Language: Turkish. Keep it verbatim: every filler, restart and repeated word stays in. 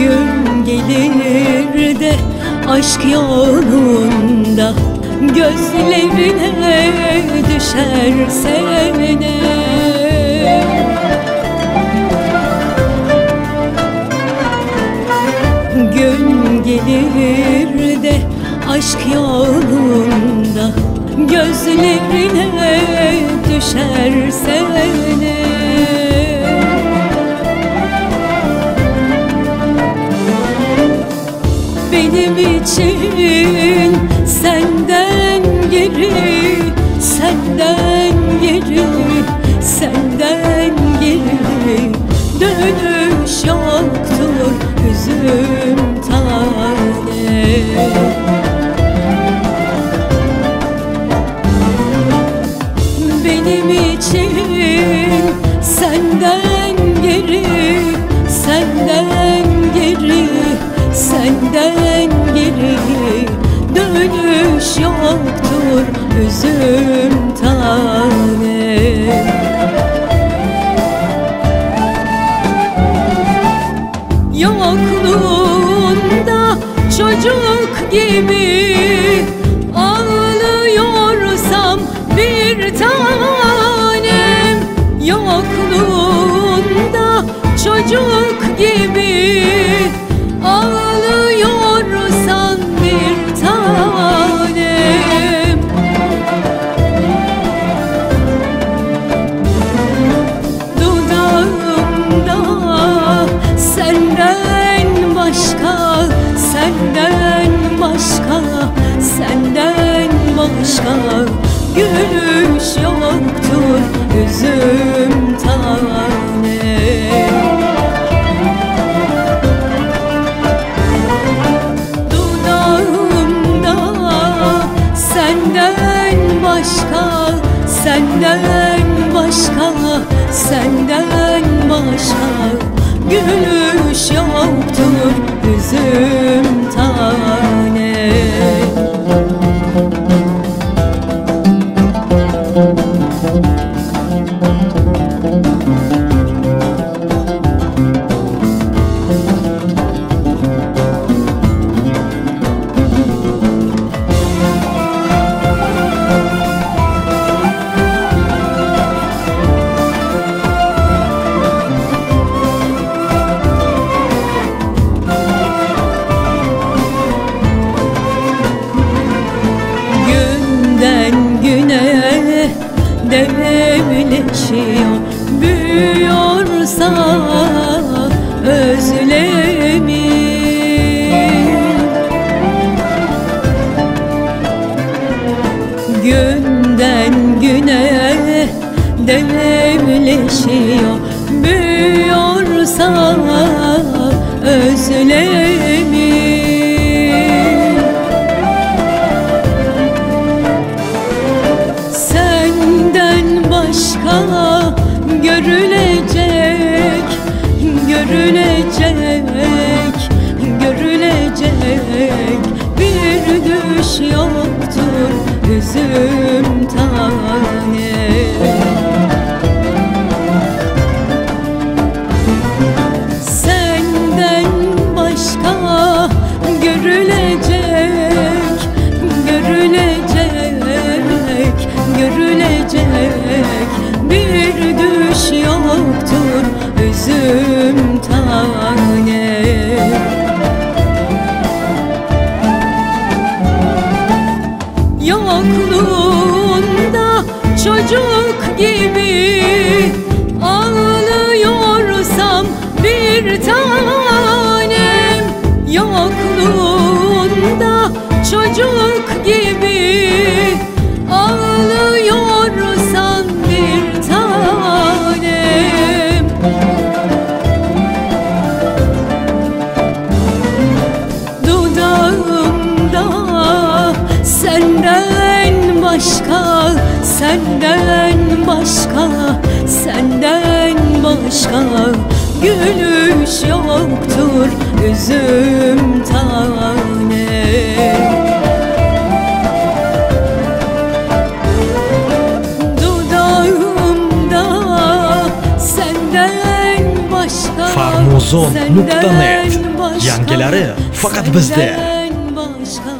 Gün gelir de aşk yolunda gözlerine düşerse ne? Gün gelir de aşk yolunda gözlerine düşerse ne? Benim için senden geri, senden geri, senden geri dönüş yoktur üzüm tane. Benim için senden geri, senden geri, senden geri dönüş yoktur üzüm tane. Yokluğunda çocuk gibi ağlıyorsam bir tanem, yokluğunda çocuk gibi ağlıyorsan bir tanem. Dudağımda senden başka, senden başka, senden başka gülüş yoktur üzüm tane. Dudağımda senden başka, senden başka, senden başka gülüş yoktur üzüm tane. Devleşiyor, büyüyorsa özlemin. Günden güne devleşiyor, büyüyorsa özlemin. Görülecek, görülecek, görülecek bir düş yoktur üzüm tane. Senden başka görülecek, görülecek, görülecek bir düş yoktur üzüm tane. Yokluğunda çocuk gibi ağlıyorsam bir tanem, yokluğunda çocuk gibi ağlıyorsan bir tanem. Dudağımda senden başka, senden başka, senden başka gülüş yoktur üzüm tane. farmozon nokta net başka, Yangilari faqat bizda. senden başka